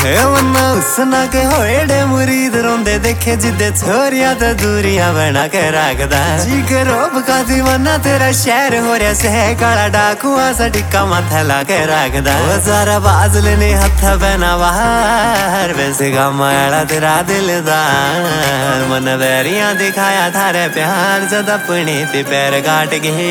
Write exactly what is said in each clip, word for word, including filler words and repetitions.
वन्ना उसना के होएड़े मुरीद रोंदे देखे जिदे छोरिया तो दूरिया बना के रखदा जी के रोब का दीवाना तेरा शहर हो रहा से काला डाकुआ सा टिक्का माथा ला के रखदा वो सारा बाजल ने हथ बना बाहर वैसे का माड़ा तेरा दिलदार मन बैरिया दिखाया थारे प्यार जद अपने ते पैर काट गए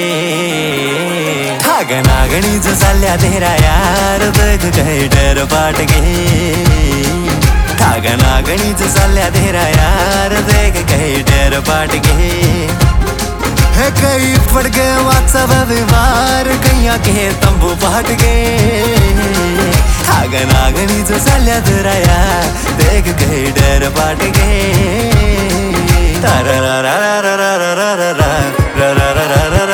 ठाग नागणी जो साल्या तेरा यार देख कहीं डर पाट गए ठाग नागणी जो साल्या तेरा यार देख कहीं डर पाट गए है कहीं पड़ गए व्हाट्सएप बीमार कहीं के तंबू पाट गए ठाग नागणी जो साल्या तेरा यार देख कहीं डर पाट गए तारा रा रा रा रा रा रा रा रा रा रा रा रा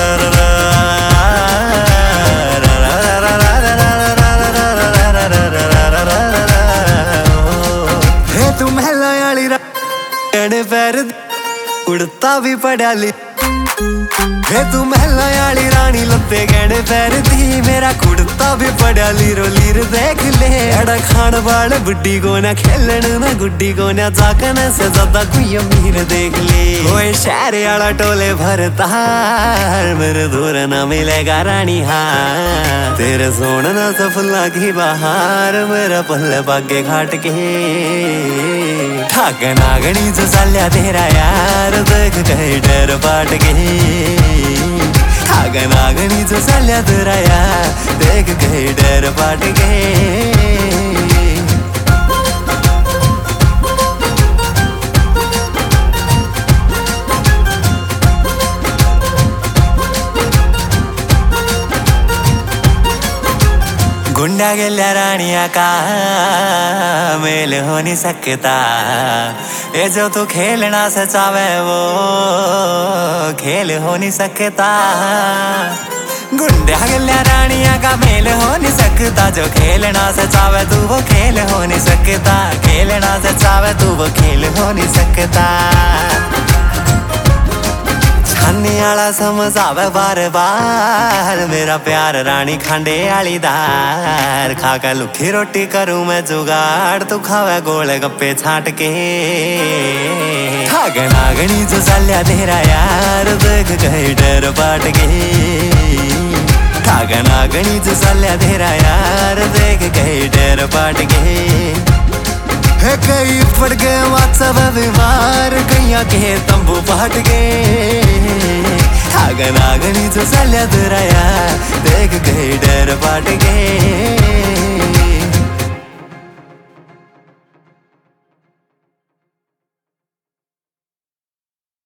पैर उड़ता भी पड़ा ली हे तू महला आली रानी लत्ते गहने पैर दी मेरा कुड़ता भी पड़ा लीरो लीर देख ले अड़ा खान वाल बुड्डी को ना खेलन ना गुड्डी को ना जाकन से ज्यादा कोई अमीर देख ले ओए शहर आला टोले भरता मेरे दूर ना मिलेगा रानी हाँ तेरे सोना से फुल्ला की बहार मेरा पल्ले बागे घाट के ठाग नागणी जो साल्या तेरा यार देख कहीं डर पाट गए ठाग नागणी जो साल्या तेरा यार देख कहीं डर पाट गए गुंडा गेल्या रानिया का मेल हो नहीं सकता ये जो तू खेलना से चावे वो खेल हो नहीं सकता गुंडा गेल्या रानिया का मेल हो नहीं सकता जो खेलना से चावे तू वो खेल हो नहीं सकता खेलना से चावे तू वो खेल हो नहीं सकता छानी आला समझ आवे बार बार मेरा प्यार रानी खांडे आली दार खा के लुखी रोटी करूं मैं जुगाड़ तू खावे गोले गप्पे छाट के ठाग नागणी जो साल्या तेरा यार देख कहीं डर पाट गए ठाग नागणी जो साल्या तेरा यार देख कहीं डर पाट गए है कहीं पड़ गए व्हाट्सएप बीमार कहीं के तंबू पाट गए ठाग नागणी जो साल्या तेरा यार देख कहीं डर पाट गए।